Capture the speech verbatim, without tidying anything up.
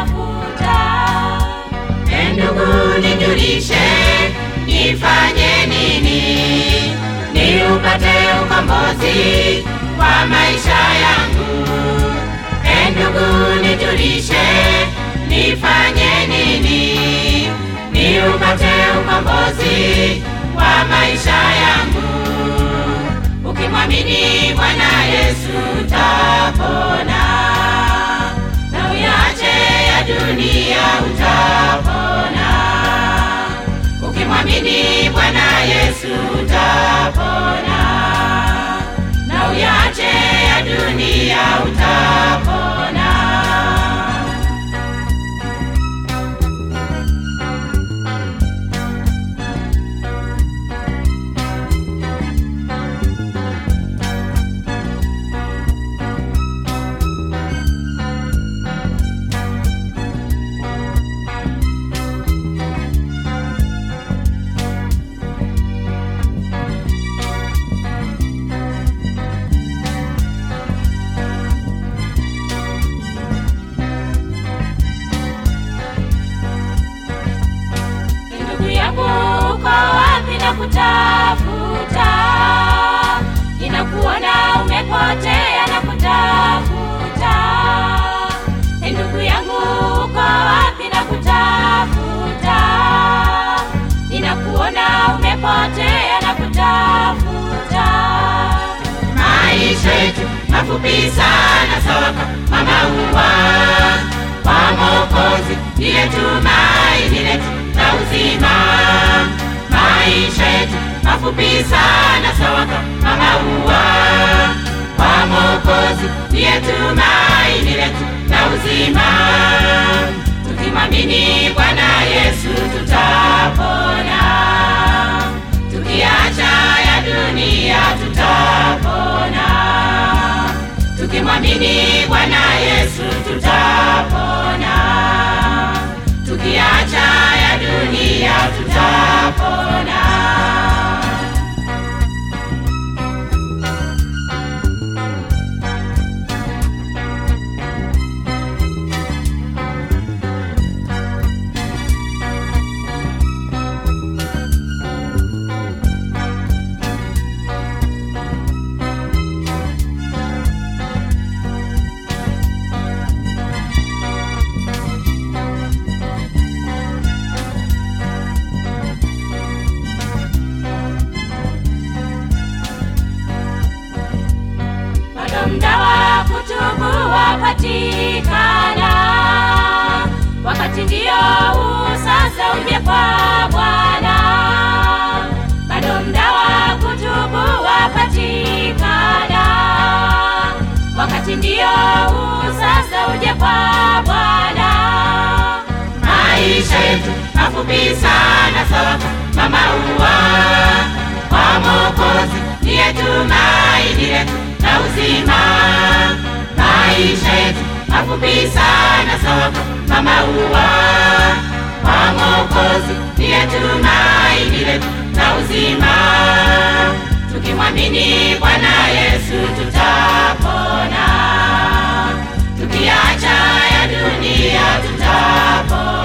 kutafuta. Ndugu nijulishe, nifanye nini niupate ukombozi kwa maisha yangu? Ndugu nijulishe, nifanye nini niupate ukombozi kwa maisha yangu? Ukimwamini Bwana Yesu utapona, na uyache ya dunia utapona. Ukimwamini Bwana Yesu utapona, na uyache ya dunia utapona. Kutafuta, ninakuona umepotea na kutafuta. Ndugu yangu uko wapi na kutafuta? Ninakuona umepotea na kutafuta. Maisha yetu mafupi sana sawa kama maua, kwa Mwokozi ndiye tumaini letu la uzima. Maisha yetu mafupi sana sawa kama maua, kwa Mwokozi ndiye tumaini letu la uzima. Tukimwamini Bwana Yesu tutapona, tukiacha ya dunia tutapona. Tukimwamini Bwana Yesu tutapona, tukiacha ya dunia tutapona. Muda wa kutubu wapatikana, wakati ndio huu sasa uje kwa Bwana. Bado muda wa kutubu wapatikana, wakati ndio huu sasa uje kwa Bwana. Maisha yetu mafupi sana sawa kama maua, kwa Mwokozi ndiye tumaini letu la uzima. Maisha yetu mafupi sana sawa kama maua, kwa Mwokozi ndiye tumaini letu la uzima. Tukimwamini Bwana Yesu tutapona, tukiacha ya dunia tutapona.